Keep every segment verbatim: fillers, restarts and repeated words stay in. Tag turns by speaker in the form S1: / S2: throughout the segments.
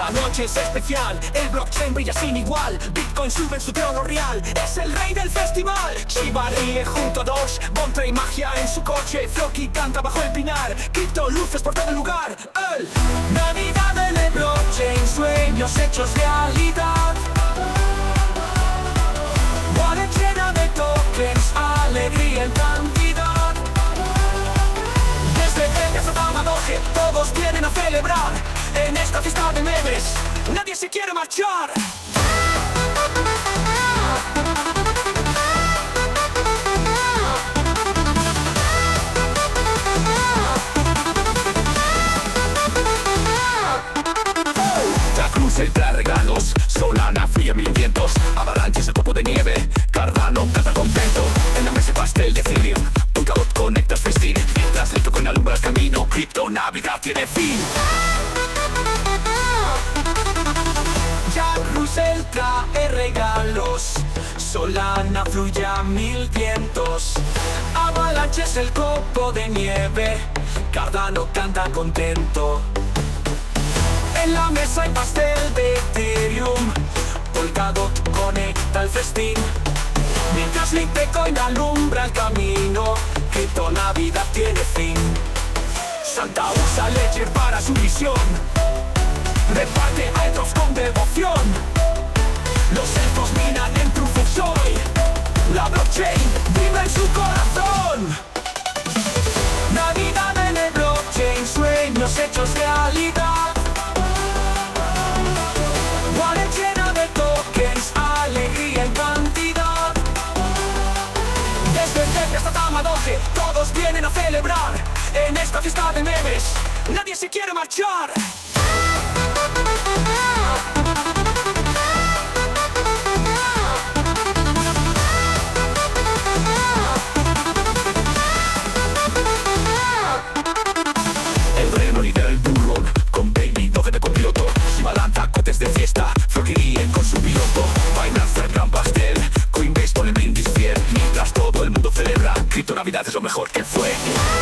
S1: Esta noche es especial, el blockchain brilla sin igual. Bitcoin sube en su trono real, es el rey del festival. Shiba ríe junto a Doge, Bond trae magia en su coche. Floki canta bajo el pinar, cripto luces por todo el lugar. El Navidad en el blockchain, sueños hechos realidad. Wallet llena de tokens, alegría en cantidad. Desde Ethereum hasta Madoge, todos vienen a celebrar. En esta fiesta de memes, nadie se quiere marchar. El trae regalos, Solana fría mil vientos, Avalanche es el copo de nieve, Cardano canta contento. En la mesa pastel de Ethereum, Polkadot conecta el festín. Mientras el token alumbra el camino, cripto Navidad tiene fin. Jack Russell trae regalos, Solana fluye a mil vientos, Avalanche es el copo de nieve, Cardano canta contento. En la mesa hay pastel de Ethereum, Polkadot conecta el festín. Mientras Litecoin alumbra el camino, cripto Navidad tiene fin. Santa usa Ledger para su visión, reparte a otros con devoción. Los elfos minan en Proof of Joy, la blockchain vibra en su corazón. Navidad en el blockchain, sueños hechos realidad. Todos vienen a celebrar. En esta fiesta de memes, nadie se quiere marchar. El reno lidera el burro, con Baby Doge de copiloto. Shiba lanza cohetes de fiesta, Floki ríe con su piloto. Binance el gran pastel, Coinbase pone brindis fiel. Mientras todo el mundo celebra, cripto Navidad es lo mejor que fue.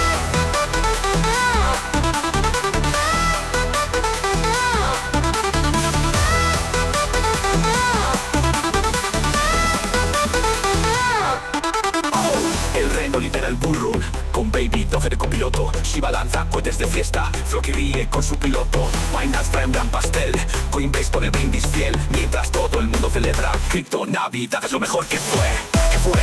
S1: Oh, el reno lidera el burro, con Baby Doge de copiloto. Shiba lanza cohetes de fiesta, Floki ríe con su piloto. Binance trae un gran pastel, Coinbase pone brindis fiel. Mientras todo el mundo celebra, cripto Navidad es lo mejor que fue, que fue.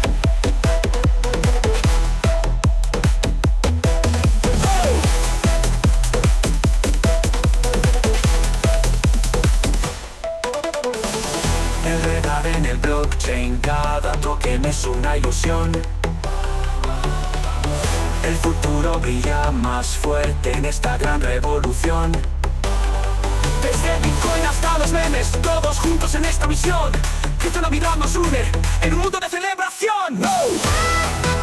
S1: Enredar en el blockchain, cada token es una ilusión. El futuro brilla más fuerte en esta gran revolución. Desde Bitcoin hasta los memes, todos juntos en esta misión. Cripto Navidad nos une en un mundo de celebración. ¡Oh!